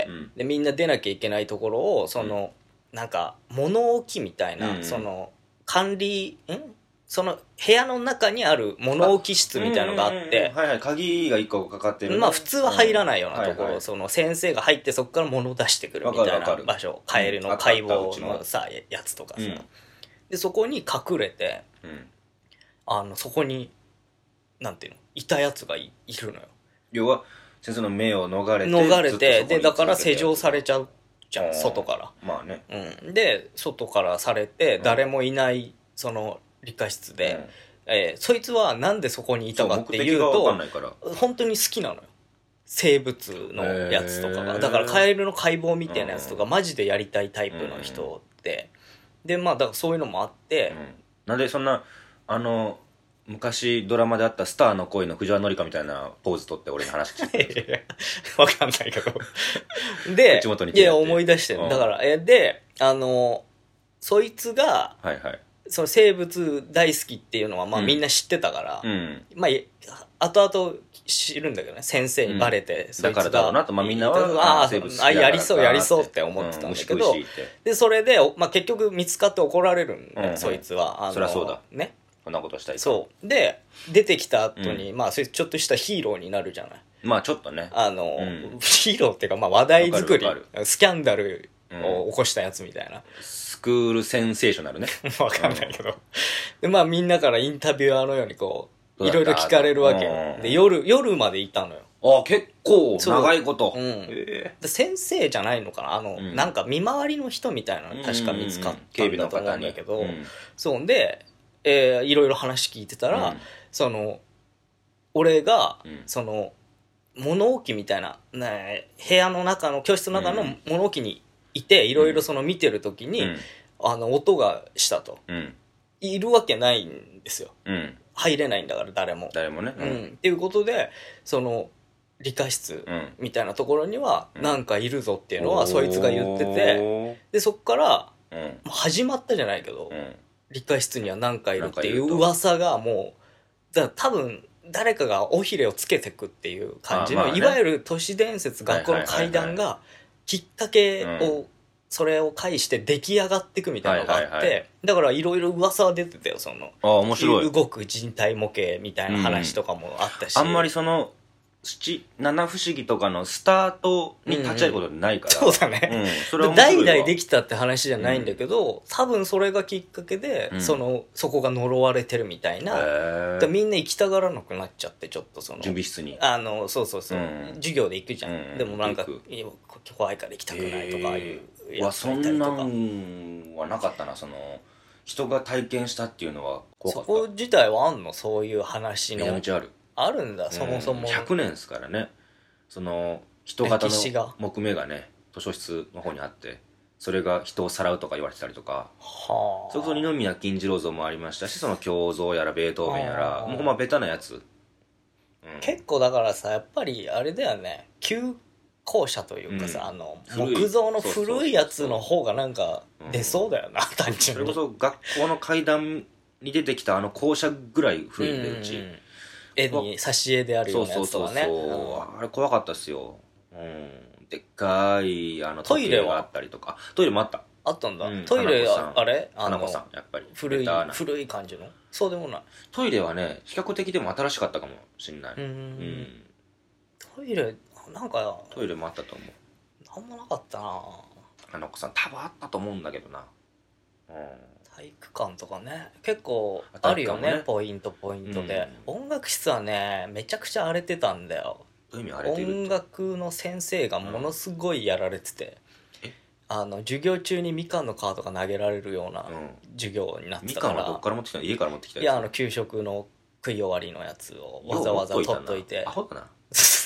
でみんな出なきゃいけないところをその、なんか物置みたいな、その管理その部屋の中にある物置室みたいのがあって、 はいはい、鍵が1個かかってる、 まあ普通は入らないようなところ、その先生が入ってそこから物を出してくるみたいな場所、カエルの解剖のさやつとかさ、でそこに隠れて、そこになんていうの、いたやつがいるのよ。 要は先生の目を逃れてでだから施錠されちゃうじゃん、外から。 まあね、 で外からされて誰もいないその理科室で、そいつはなんでそこにいたかっていうと、本当に好きなのよ、生物のやつとかが。だからカエルの解剖みたいなやつとかマジでやりたいタイプの人で、でまあだからそういうのもあって、 なんでそんな昔ドラマであったスターの恋の藤原紀香みたいなポーズ取って俺に話聞いてわかんないけどでいや思い出してる、だからでそいつが、その生物大好きっていうのはまあみんな知ってたから、まあ後々知るんだけどね、先生にバレて、 だからだろうなと、まあみんなは生物好きだからやりそうって思ってたんだけど、でそれでまあ結局見つかって怒られるんだよ、そいつは。 そりゃそうだね、 こんなことしたい。 そうで出てきた後に、まあそれちょっとしたヒーローになるじゃない。 まあちょっとね、 ヒーローっていうかまあ話題作り、スキャンダルを起こしたやつみたいな、 スクールセンセーショナルねわかんないけど、でまあみんなからインタビュアーのようにこういろいろ聞かれるわけよ。で夜までいたのよ。 結構長いこと。 で先生じゃないのかな、なんか見回りの人みたいなの確か見つかったんだと思うんだけど、そうでいろいろ話聞いてたら、その俺が、その物置みたいな、部屋の中の教室の中の物置にいて、いろいろその見てる時に、音がしたと、いるわけないんですよ、入れないんだから誰もね、っていうことでその理科室みたいなところにはなんかいるぞっていうのはそいつが言ってて、でそっから始まったじゃないけど、理科室には何かいるっていう噂がもう、だから多分誰かが尾ひれをつけてくっていう感じの、いわゆる都市伝説学校の怪談がきっかけを、それを介して出来上がっていくみたいなのがあって、だからいろいろ噂は出てたよ、その面白い動く人体模型みたいな話とかもあったし、 あんまりその七不思議とかのスタートに立ち会うことないから、 そうだね、それ代々できたって話じゃないんだけど、多分それがきっかけで、そこが呪われてるみたいな、みんな行きたがらなくなっちゃって、ちょっとその準備室にそう、授業で行くじゃん、でもなんか怖いから行きたくないとかいうやつがいたりとか。 そんなんはなかったな、その人が体験したっていうのは怖かった。 そこ自体はあんの、そういう話の。 めちゃめちゃあるんだ、そもそも。 100年ですからね。その人型の木目がね、図書室の方にあって、それが人をさらうとか言われてたりとか、それこそ二宮金次郎像もありましたし、その胸像やらベートーベンやら、もうほんまベタなやつ、 結構だからさ、やっぱりあれだよね、旧校舎というかさ、木造の古いやつの方がなんか出そうだよな、単純に。 それこそ学校の階段に出てきた校舎ぐらい古いんで、うち絵に挿絵であるようなやつはね。 あれ怖かったっすよ。でっかいトイレがあったりとか。トイレもあった。 あったんだ。トイレあれ花子さん、やっぱり古い感じの。そうでもない。 トイレはね、比較的でも新しかったかもしんない。 トイレなんかトイレもあったと思う。 なんもなかったな。 花子さん多分あったと思うんだけどな。 体育館とかね、結構あるよね、ポイントで。音楽室はね、めちゃくちゃ荒れてたんだよ。音楽の先生がものすごいやられてて、授業中にみかんの皮とか投げられるような授業になってたから。 みかんはどっから持ってきたの？家から持ってきたやつ？ いや、給食の食い終わりのやつをわざわざ取っといて。 アホだな。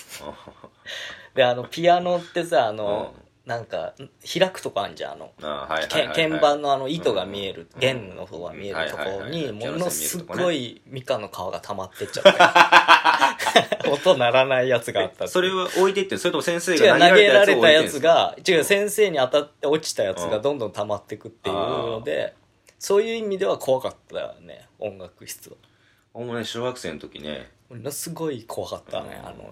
で、ピアノってさ、なんか開くとこあんじゃん、鍵盤の糸が見える、弦の方が見えるところにものすごいみかんの皮が溜まってっちゃって音鳴らないやつがあった。 それは置いていって、それとも先生が投げられたやつが先生に当たって落ちたやつがどんどん溜まってくっていうので、そういう意味では怖かったよね、音楽室は。 俺もね、小学生の時ね、 ものすごい怖かったね、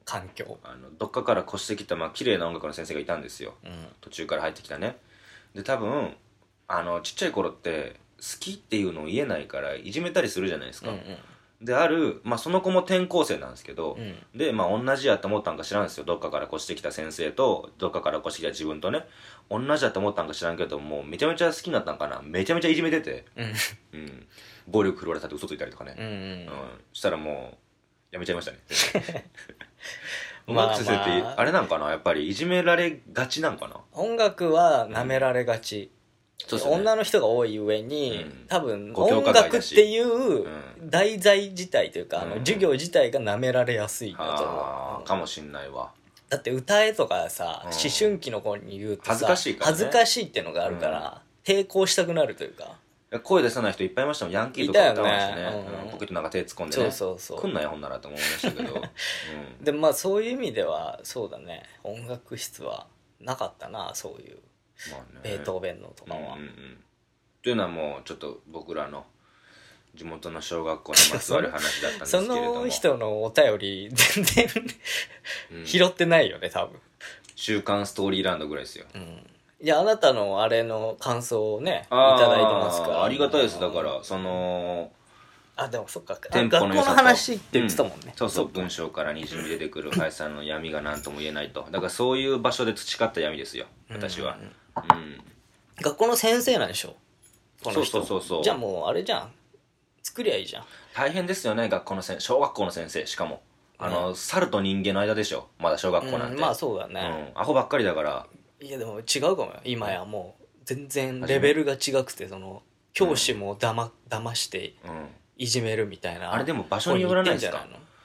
環境。 どっかから越してきた、まあ綺麗な音楽の先生がいたんですよ、途中から入ってきたね。で多分ちっちゃい頃って好きっていうのを言えないからいじめたりするじゃないですか、でまあ、その子も転校生なんですけど、でまあ同じやと思ったんか知らんですよ。どっかから越してきた先生とどっかから越してきた自分とね、同じやと思ったんか知らんけど、もうめちゃめちゃ好きになったんかな、めちゃめちゃいじめてて、暴力振るわれたって嘘ついたりとかね、したらもうやめちゃいましたね。音楽先生ってあれなんかな、やっぱりいじめられがちなんかな。 音楽は舐められがち、そうですね、女の人が多い上に、多分音楽っていう題材自体というか、授業自体が舐められやすいんだと思う。 かもしんないわ。 だって歌えとかさ、思春期の子に言うとさ恥ずかしいからね、 恥ずかしいっていうのがあるから、抵抗したくなるというか。 声出さない人いっぱいいましたもん。ヤンキーとか歌わないしね、ポケットなんか手突っ込んでね、来んなよほんならと思いましたけど、 でまあそういう意味ではそうだね、音楽室はなかったな、そういう、まあね、ベートーベンのとかは、 というのはもうちょっと僕らの地元の小学校にまつわる話だったんですけれども、 その人のお便り全然拾ってないよね多分。 週刊ストーリーランドぐらいですよ、 いやあなたのあれの感想をねいただいてますから。 ありがたいです。だからでもそっか、 テンポの良さと学校の話って言ってたもんね、 そうそう、文章からにじみ出てくる林さんの闇が何とも言えないと。だからそういう場所で培った闇ですよ私は。 学校の先生なんでしょこの人。 そうじゃあもうあれじゃん、作りゃいいじゃん。 大変ですよね、小学校の先生。しかも猿と人間の間でしょ、まだ小学校なんて。 まあそうだね、 アホばっかりだから。 いやでも違うかもよ、今やもう全然レベルが違くて、その教師も騙していじめるみたいな、 あれでも場所によらないですか。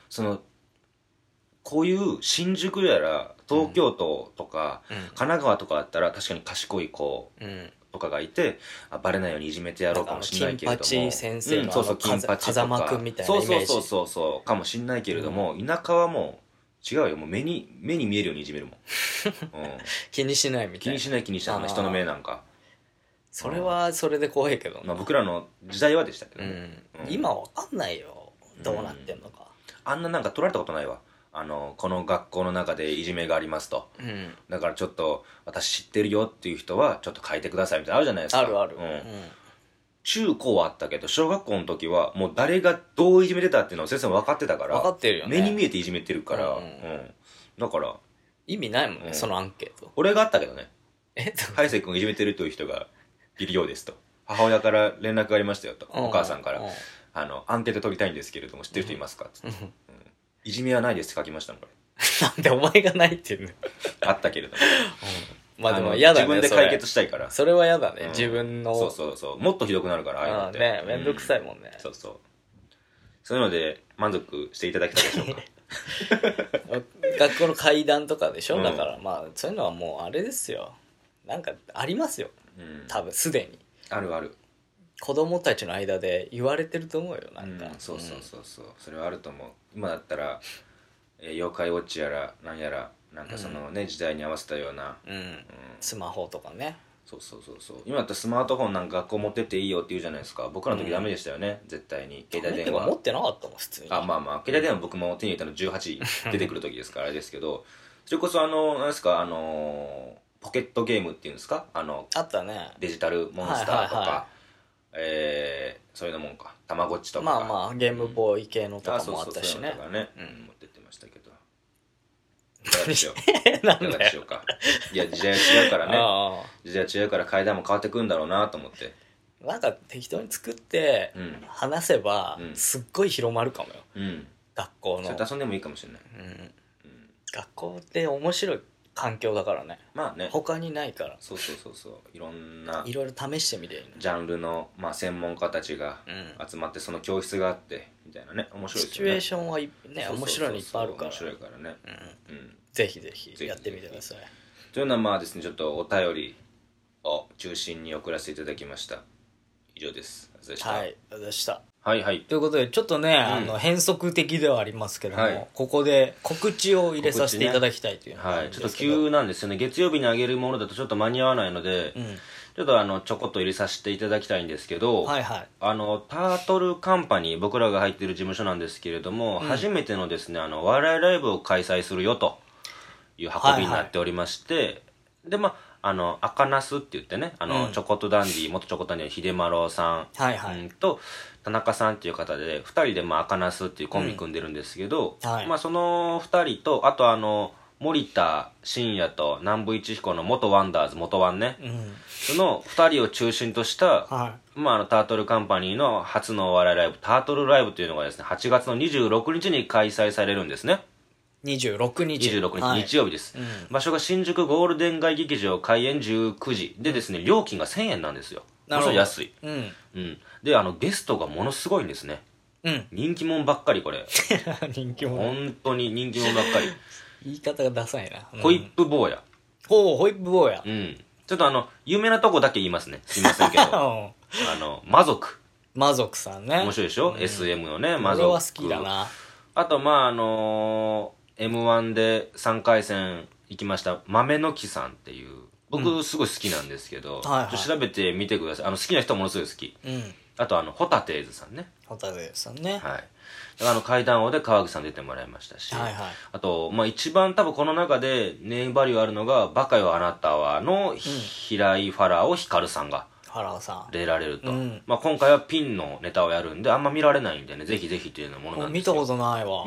こういう新宿やら東京都とか、神奈川とかだったら確かに賢い子とかがいて、バレないようにいじめてやろうかもしれないけれども、 金八先生の風間くんみたいなイメージ、 そうかもしれないけれども、田舎はもう違うよ。もう目に見えるようにいじめるもん、 気にしないみたいな。 気にしない人の目なんか。 それはそれで怖いけどな、 僕らの時代はでしたけどね、 今わかんないよどうなってんのか、 あんななんか取られたことないわ。この学校の中でいじめがありますと、だからちょっと私知ってるよっていう人はちょっと書いてくださいみたいなのあるじゃないですか。 ある、 中高はあったけど小学校の時はもう誰がどういじめてたっていうのを先生も分かってたから、 分かってるよね、 目に見えていじめてるから、だから意味ないもんね、そのアンケート。 俺があったけどね、大勢君がいじめてるという人がいるようですと、母親から連絡がありましたよと、お母さんからアンケート取りたいんですけれども知ってる人いますかって、いじめはないですって書きましたのこれ。 なんでお前がないっていうの。 あったけれども、 まあでも嫌だね、 自分で解決したいから。 それは嫌だね、自分の。 そうもっとひどくなるから、ああいうのってね、めんどくさいもんね。 そういうので満足していただけたでしょうか。 学校の階段とかでしょ、だからまあそういうのはもうあれですよ、なんかありますよ、多分すでにある子供たちの間で言われてると思うよ、なんか、 そうそれはあると思う。今だったら妖怪ウォッチやらなんやら、なんかそのね、時代に合わせたような、 スマホとかね。 そう今だったらスマートフォンなんか学校持ってっていいよって言うじゃないですか。僕らの時ダメでしたよね、絶対に。携帯電話持ってなかったもん普通に。 まあ携帯電話僕も手に入れたの18出てくる時ですからあれですけど、それこそ何ですか、ポケットゲームっていうんですか、 あったね、 デジタルモンスターとか、そういうのもんか、たまごっちとか、 まあゲームボーイ系のとかもあったしね、 持ってってましたけど、いかがでしょうなんだよ。 いや時代は違うからね、時代は違うから階段も変わってくんだろうなと思って、 なんか適当に作って話せばすっごい広まるかもよ、学校の。 それと遊んでもいいかもしれない、 学校って面白い環境だからね。 まあね、 他にないから。 そういろいろ試してみていいの。 ジャンルの、専門家たちが集まって、その教室があってみたいなね、面白いですよね。 シチュエーションはね、面白いのいっぱいあるから、 面白いからね、 ぜひやってみてください。 というのはまあですね、ちょっとお便りを中心に送らせていただきました。以上です。 はい、ありがとうございました。 はいということでちょっとね、変則的ではありますけども、ここで告知を入れさせていただきたいという、 ちょっと急なんですよね。月曜日に上げるものだとちょっと間に合わないので、 ちょっとちょこっと入れさせていただきたいんですけど、 はいはい。 タートルカンパニー、僕らが入っている事務所なんですけれども、初めてのですね、お笑いライブを開催するよという運びになっておりまして、で、まあ、赤ナスって言ってね、チョコトダンディ、元チョコトダンディの秀丸さん、 はいはい。 と、田中さんっていう方で、二人で赤ナスっていうコンビ組んでるんですけど、まあ、その二人と、あと森田真也と南部一彦の元ワンダーズ、元ワンね、その2人を中心とした、まあ、タートルカンパニーの初のお笑いライブ、タートルライブというのがですね、8月の26日に開催されるんですね。 26日。 26日、日曜日です。場所が新宿ゴールデン街劇場開演19時でですね、料金が1000円なんですよ。ものすごい安い。で、ゲストがものすごいんですね。人気者ばっかり、これ。 人気者。 本当に人気者ばっかり。 言い方がダサいな。 ホイップ坊や。 ホイップ坊や。 ちょっと有名なとこだけ言いますね。すいませんけど。魔族。 魔族さんね。 面白いでしょ、?SM のね、魔族。 俺は好きだな。 あと、まあ、M1 で3回戦行きました、豆の木さんっていう、僕すごい好きなんですけど、調べてみてください。好きな人はものすごい好き。あと、ホタテーズさんね。 ホタテーズさんね。 はい。階段王で川口さん出てもらいましたし、あと、まあ、一番多分この中でネームバリューあるのが、バカよあなたはの平井ファラーをヒカルさんが出られると。まあ、今回はピンのネタをやるんで、あんま見られないんでね、ぜひぜひっていうようなものなんですよ。 見たことないわ。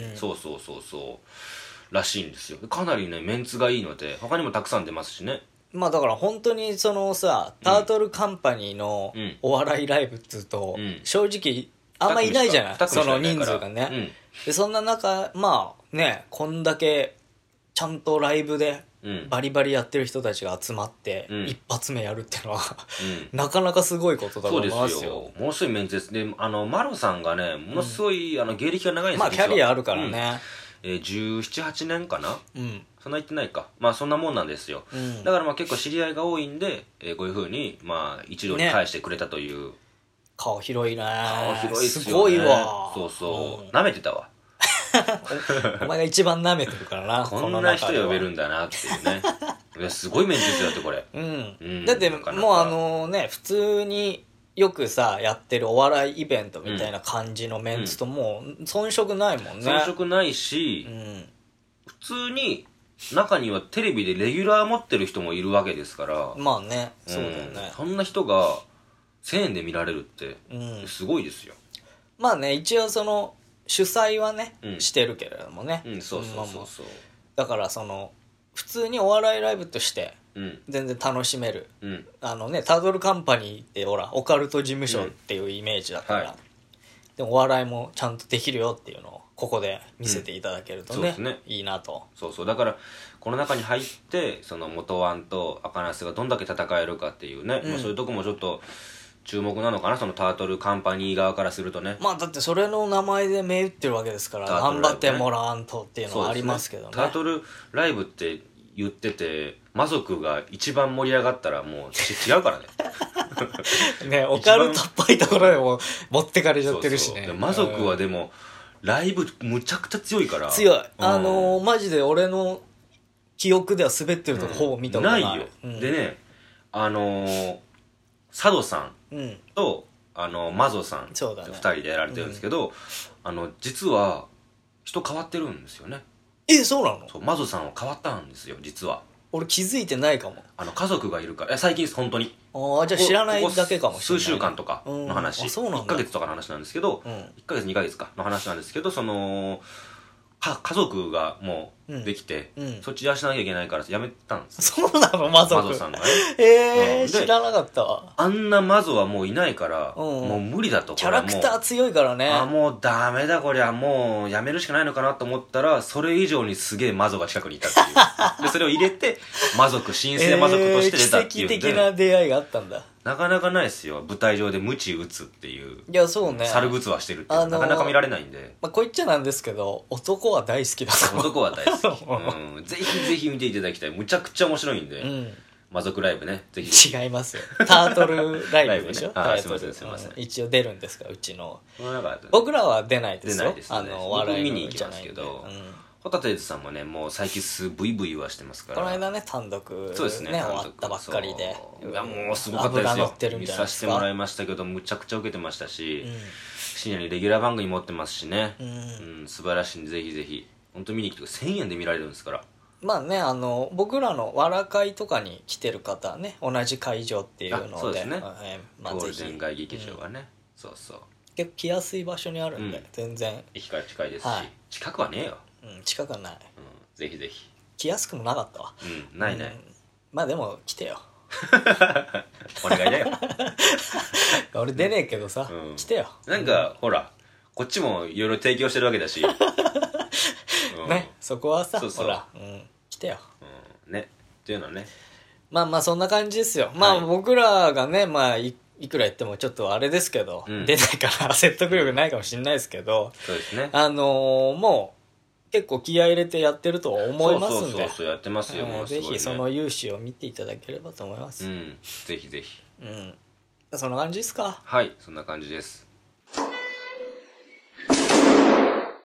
そうらしいんですよ。かなりね、メンツがいいので、他にもたくさん出ますしね。 まあだから本当にそのさ、タートルカンパニーのお笑いライブっつうと、正直、あんまいないじゃない、その人数がね、でそんな中、まあね、こんだけちゃんとライブでバリバリやってる人たちが集まって、一発目やるっていうのは、なかなかすごいことだと思いますよ。 そうですよ。ものすごいメンツです。で、マロさんがね、ものすごい芸歴が長いんですよ。 まあキャリアあるからね。 17、8年かな、そんな言ってないか。まあそんなもんなんですよ。だからまあ結構知り合いが多いんで、こういう風に、まあ一度に返してくれたという。 顔広いね。 顔広いっすよね。 すごいわ。 そうそう。舐めてたわ。 お前が一番舐めてるからな。 こんな人呼べるんだなっていうね。いやすごいメンツですよだってこれ。 だってもう普通によくさやってるお笑いイベントみたいな感じのメンツともう遜色ないもんね。 遜色ないし、普通に中にはテレビでレギュラー持ってる人もいるわけですから。 まあね、そうだよね。 そんな人が1000円で見られるってすごいですよ。 まあね、一応その主催はね、してるけれどもね。 そう。 だから普通にお笑いライブとして全然楽しめる。タートルカンパニーってほらオカルト事務所っていうイメージだから、でもお笑いもちゃんとできるよっていうのをここで見せていただけるとね、いいなと。 そうだからこの中に入ってその元ワンと赤ナスがどんだけ戦えるかっていうね、そういうとこもちょっと注目なのかな、そのタートルカンパニー側からするとね。 まあだってそれの名前で銘打ってるわけですから、頑張ってもらわんとっていうのはありますけどね。 タートルライブって言ってて魔族が一番盛り上がったらもう違うからね。 ね、オカルトっぽいところでも持ってかれちゃってるしね。 魔族はでもライブむちゃくちゃ強いから。 強い。マジで俺の記憶では滑ってるとこほぼ見たことない。 ないよ。でね、佐渡さんと、マゾさん2人でやられてるんですけど、実は人変わってるんですよね。 そうなの？ そう、マゾさんは変わったんですよ実は。 俺気づいてないかも。 家族がいるから、最近です本当に。 じゃあ知らないだけかもしれない。 数週間とかの話、1ヶ月とかの話なんですけど、1ヶ月2ヶ月かの話なんですけど、家族がもうできて、そっち養わなきゃいけないからやめたんですよ。そうなの？マゾさんがね。 知らなかったわ。 あんなマゾはもういないから、もう無理だと。 キャラクター強いからね。 もうダメだこりゃ、もうやめるしかないのかなと思ったら、それ以上にすげえマゾが近くにいたっていう。でそれを入れて魔族、新生魔族として出たっていうんで、 奇跡的な出会いがあったんだ。 なかなかないですよ、舞台上で鞭打つっていう。 いやそうね、 猿靴はしてるっていう、なかなか見られないんで。 こう言っちゃなんですけど、男は大好きだと。 男は大好き。ぜひぜひ見ていただきたい。むちゃくちゃ面白いんで、魔族ライブね、ぜひ。 違いますよ、タートルライブでしょ。 すいませんすいません。 一応出るんですか、うちの。僕らは出ないですよ。 出ないですね。 笑い見に行きますけど、 ホタテズさんもねもう最近ブイブイはしてますから、 この間ね単独そうですね終わったばっかりで、 いやもうすごかったですよ。 脂乗ってるみ見たいなさせてもらいましたけどむちゃくちゃ受けてましたし、深夜にレギュラー番組持ってますしね、素晴らしいんでぜひぜひ本当見に来てください。1000円で見られるんですから。 まあね僕らのわら会とかに来てる方はね同じ会場っていうので、 そうですね、 まあ、 ゴーぜひルデン街劇場はね、そうそう結構来やすい場所にあるんで、全然駅から近いですし、 はい近くはねえよ、 近くはない、 ぜひぜひ。 来やすくもなかったわ、 ないない、 まあでも来てよお願いだよ俺出ねえけどさ、来てよなんか、ほらこっちもいろいろ提供してるわけだしねそこはさそうそうほら、来てよ、 ねっていうのはね、 まあまあそんな感じですよ。まあ僕らがねまあいくら言ってもちょっとあれですけど、出ないから説得力ないかもしれないですけど、 そうですね、 もう結構気合い入れてやってると思いますんで、 そうやってますよ、もうすごいね。 ぜひその勇姿を見ていただければと思います。 ぜひぜひ。 そんな感じですか。 はい、そんな感じです。